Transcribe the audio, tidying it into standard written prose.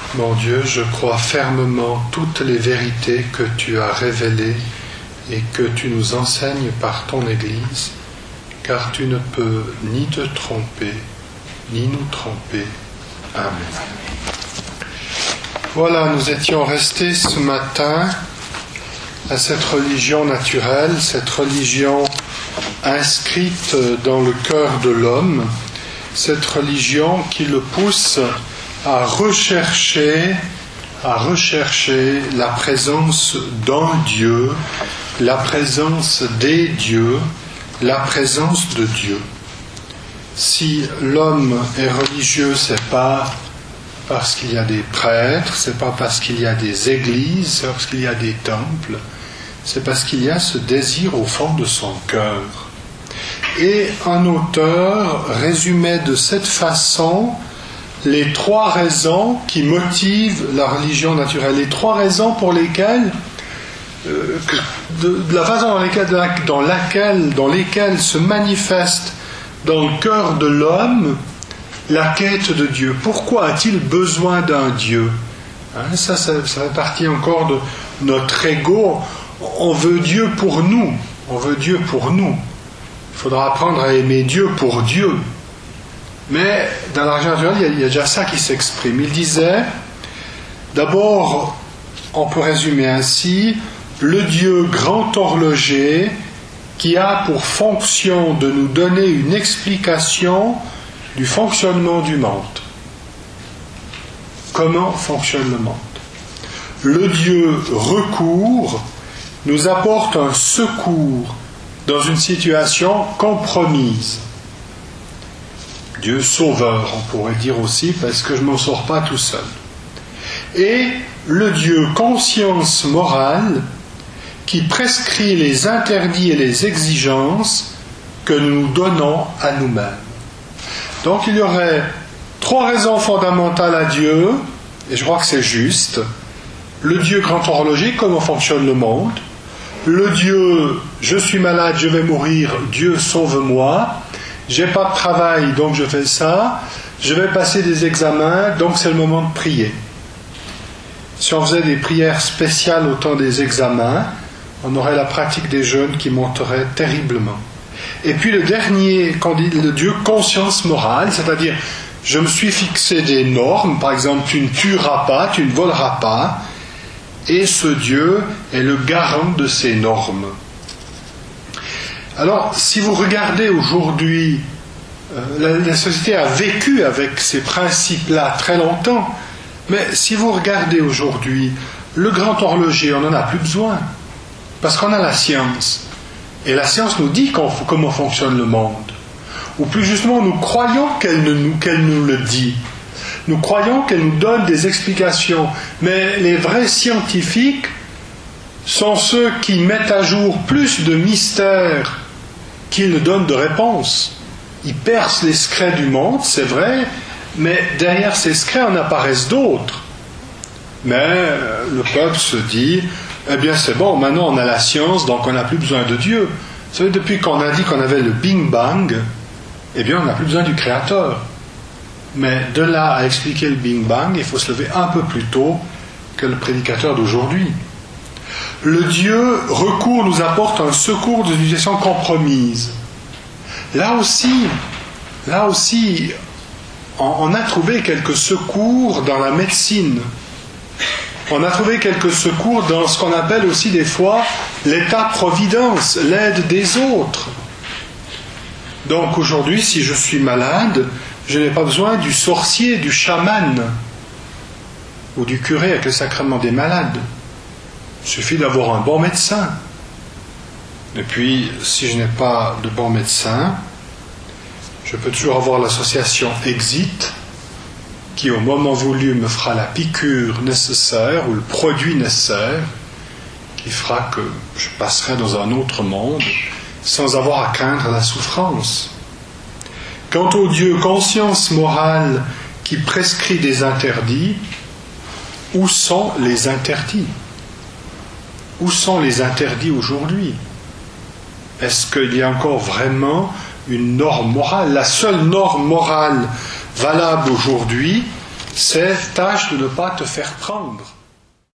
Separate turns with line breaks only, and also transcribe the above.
Mon Dieu, je crois fermement toutes les vérités que tu as révélées et que tu nous enseignes par ton Église, car tu ne peux ni te tromper, ni nous tromper. Amen. Voilà, nous étions restés ce matin à cette religion naturelle, cette religion inscrite dans le cœur de l'homme, cette religion qui le pousse à rechercher la présence d'un Dieu, la présence des dieux, la présence de Dieu. Si l'homme est religieux, c'est pas parce qu'il y a des prêtres, c'est pas parce qu'il y a des églises, c'est parce qu'il y a des temples, c'est parce qu'il y a ce désir au fond de son cœur. Et un auteur résumait de cette façon les 3 raisons qui motivent la religion naturelle, les 3 raisons pour lesquelles, de la façon dans lesquelles se manifeste dans le cœur de l'homme la quête de Dieu. Pourquoi a-t-il besoin d'un Dieu ? Ça fait partie encore de notre ego. On veut Dieu pour nous. On veut Dieu pour nous. Il faudra apprendre à aimer Dieu pour Dieu. Mais dans la religion naturelle, il y a déjà ça qui s'exprime. Il disait, d'abord, on peut résumer ainsi, le Dieu grand horloger qui a pour fonction de nous donner une explication du fonctionnement du monde. Comment fonctionne le monde ? Le Dieu recours nous apporte un secours dans une situation compromise. Dieu sauveur, on pourrait dire aussi, parce que je ne m'en sors pas tout seul. Et le Dieu conscience morale qui prescrit les interdits et les exigences que nous donnons à nous-mêmes. Donc il y aurait 3 raisons fondamentales à Dieu, et je crois que c'est juste. Le Dieu grand horloger, comment fonctionne le monde. Le Dieu, je suis malade, je vais mourir, Dieu sauve-moi. J'ai pas de travail, donc je fais ça. Je vais passer des examens, donc c'est le moment de prier. Si on faisait des prières spéciales au temps des examens, on aurait la pratique des jeûnes qui monterait terriblement. Et puis le dernier, quand on dit le Dieu conscience morale, c'est-à-dire je me suis fixé des normes, par exemple tu ne tueras pas, tu ne voleras pas, et ce Dieu est le garant de ces normes. Alors, si vous regardez aujourd'hui, la société a vécu avec ces principes-là très longtemps, mais si vous regardez aujourd'hui, le grand horloger, on n'en a plus besoin, parce qu'on a la science. Et la science nous dit comment fonctionne le monde. Ou plus justement, nous croyons qu'elle nous le dit. Nous croyons qu'elle nous donne des explications. Mais les vrais scientifiques sont ceux qui mettent à jour plus de mystères qu'ils ne donnent de réponses. Ils percent les secrets du monde, c'est vrai, mais derrière ces secrets en apparaissent d'autres. Mais le peuple se dit, eh bien c'est bon, maintenant on a la science, donc on n'a plus besoin de Dieu. Vous savez, depuis qu'on a dit qu'on avait le Big Bang, eh bien on n'a plus besoin du Créateur. Mais de là à expliquer le Big Bang, il faut se lever un peu plus tôt que le prédicateur d'aujourd'hui. Le Dieu recours nous apporte un secours d'une situation compromise. Là aussi, on a trouvé quelques secours dans la médecine. On a trouvé quelques secours dans ce qu'on appelle aussi des fois l'état-providence, l'aide des autres. Donc aujourd'hui, si je suis malade, je n'ai pas besoin du sorcier, du chaman ou du curé avec le sacrement des malades. Il suffit d'avoir un bon médecin. Et puis, si je n'ai pas de bon médecin, je peux toujours avoir l'association Exit, qui au moment voulu me fera la piqûre nécessaire ou le produit nécessaire, qui fera que je passerai dans un autre monde sans avoir à craindre la souffrance. Quant au Dieu conscience morale qui prescrit des interdits, où sont les interdits ? Où sont les interdits aujourd'hui ? Est-ce qu'il y a encore vraiment une norme morale ? La seule norme morale valable aujourd'hui, c'est tâche de ne pas te faire prendre